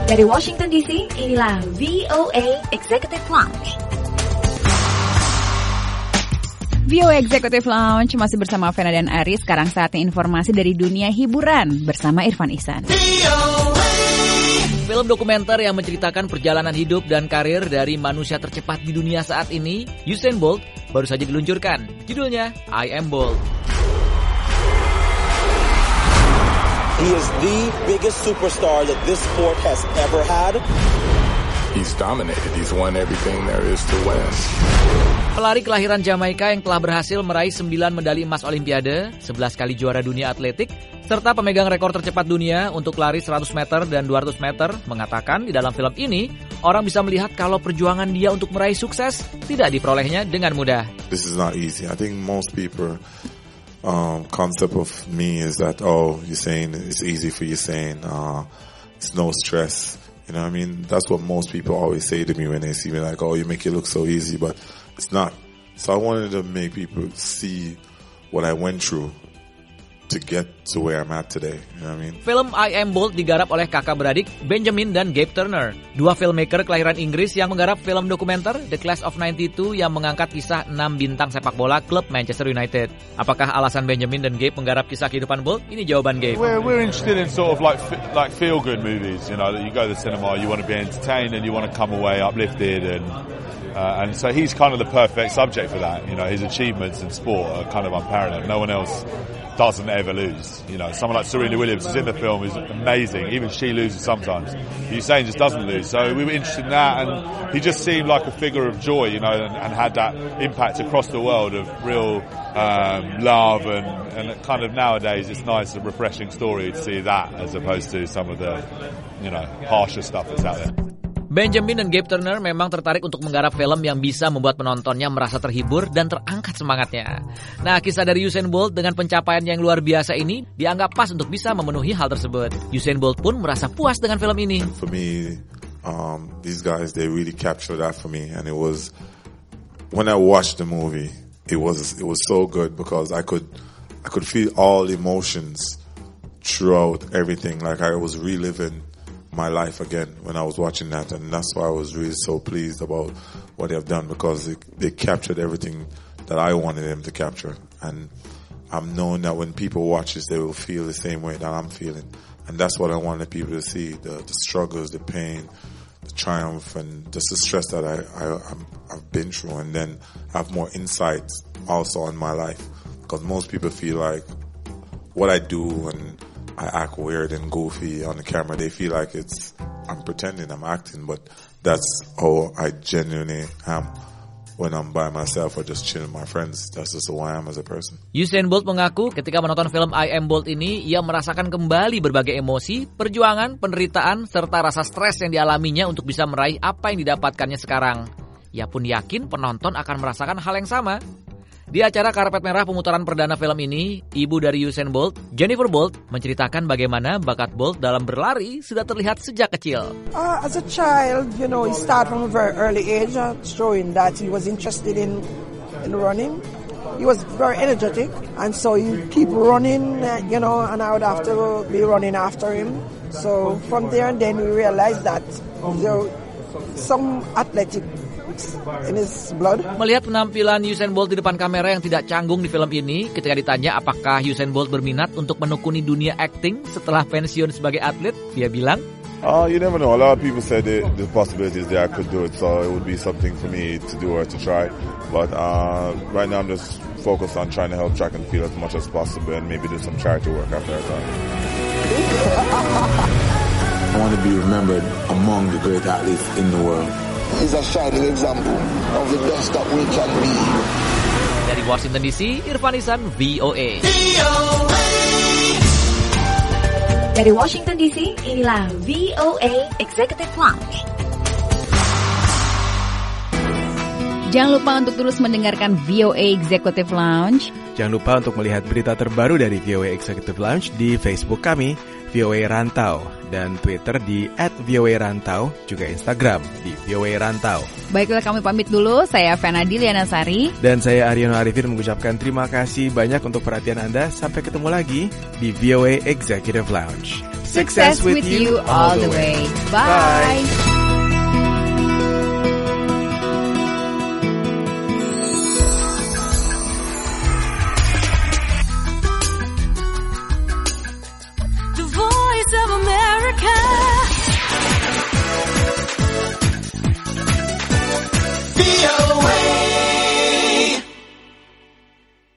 Dari Washington DC, inilah VOA Executive Lounge. VOA Executive Lounge masih bersama Vena dan Aris. Sekarang saatnya informasi dari dunia hiburan bersama Irfan Ihsan. Film dokumenter yang menceritakan perjalanan hidup dan karir dari manusia tercepat di dunia saat ini, Usain Bolt, baru saja diluncurkan. Judulnya I Am Bolt. He is the biggest superstar that this sport has ever had. He's dominated. He's won everything there is to win. Pelari kelahiran Jamaika yang telah berhasil meraih 9 medali emas Olimpiade, 11 kali juara dunia atletik, serta pemegang rekor tercepat dunia untuk lari 100 meter dan 200 meter, mengatakan di dalam film ini, orang bisa melihat kalau perjuangan dia untuk meraih sukses tidak diperolehnya dengan mudah. This is not easy. I think most people concept of me is that, Usain, it's easy for Usain, it's no stress. You know what I mean? That's what most people always say to me when they see me, like, you make it look so easy, but it's not. So I wanted to make people see what I went through to get to where I'm at today. You know what I mean? Film I Am Bolt digarap oleh kakak beradik Benjamin dan Gabe Turner, dua filmmaker kelahiran Inggris yang menggarap film dokumenter The Class of 92 yang mengangkat kisah 6 bintang sepak bola klub Manchester United. Apakah alasan Benjamin dan Gabe menggarap kisah kehidupan Bolt? Ini jawaban Gabe. We're interested in sort of like feel good movies, you know, that you go to the cinema, you want to be entertained and you want to come away uplifted, and so he's kind of the perfect subject for that. You know, his achievements in sport are kind of unparalleled. No one else doesn't ever lose. You know, someone like Serena Williams is in the film, is amazing. Even she loses sometimes. Usain just doesn't lose. So we were interested in that, and he just seemed like a figure of joy, you know, and had that impact across the world of real love and kind of nowadays it's nice, a refreshing story to see that as opposed to some of the, you know, harsher stuff that's out there. Benjamin dan Gabe Turner memang tertarik untuk menggarap film yang bisa membuat penontonnya merasa terhibur dan terangkat semangatnya. Nah, kisah dari Usain Bolt dengan pencapaian yang luar biasa ini dianggap pas untuk bisa memenuhi hal tersebut. Usain Bolt pun merasa puas dengan film ini. For me, these guys, they really captured that for me, and it was when I watched the movie, it was so good because I could feel all emotions throughout everything, like I was reliving my life again when I was watching that, and that's why I was really so pleased about what they have done, because they captured everything that I wanted them to capture, and I'm knowing that when people watch this they will feel the same way that I'm feeling, and that's what I wanted people to see, the struggles, the pain, the triumph, and just the stress that I've been through, and then have more insight also on my life, because most people feel like what I do and I act weird and goofy on the camera. They feel like I'm pretending, I'm acting, but that's how I genuinely am when I'm by myself or just chilling with my friends. That's just who I am as a person. Usain Bolt mengaku ketika menonton film I Am Bolt ini, ia merasakan kembali berbagai emosi, perjuangan, penderitaan, serta rasa stres yang dialaminya untuk bisa meraih apa yang didapatkannya sekarang. Ia pun yakin penonton akan merasakan hal yang sama. Di acara karpet merah pemutaran perdana film ini, ibu dari Usain Bolt, Jennifer Bolt, menceritakan bagaimana bakat Bolt dalam berlari sudah terlihat sejak kecil. As a child, you know, he started from a very early age, showing that he was interested in running. He was very energetic, and so he keep running, you know, and I would have to be running after him. So from there, and then we realized that there some athletic in his blood. Melihat penampilan Usain Bolt di depan kamera yang tidak canggung di film ini, ketika ditanya apakah Usain Bolt berminat untuk menekuni dunia acting setelah pensiun sebagai atlet, dia bilang, you never know. A lot of people said the possibility is there I could do it, so it would be something for me to do or to try. But right now I'm just focused on trying to help track and field as much as possible and maybe do some charity work after I retire. I want to be remembered among the great athletes in the world. He's a shining example of the best that we can be. Dari Washington DC, Irfan Ihsan, VOA. Dari Washington DC, inilah VOA Executive Lounge. Jangan lupa untuk terus mendengarkan VOA Executive Lounge. Jangan lupa untuk melihat berita terbaru dari VOA Executive Lounge di Facebook kami, VOA Rantau, dan Twitter di @VOA_Rantau, juga Instagram di VOA Rantau. Baiklah, kami pamit dulu. Saya Vena Dilianasari. Dan saya Aryono Arifin mengucapkan terima kasih banyak untuk perhatian Anda. Sampai ketemu lagi di VOA Executive Lounge. Success with you all the way. Bye. The Voice of America. VOA.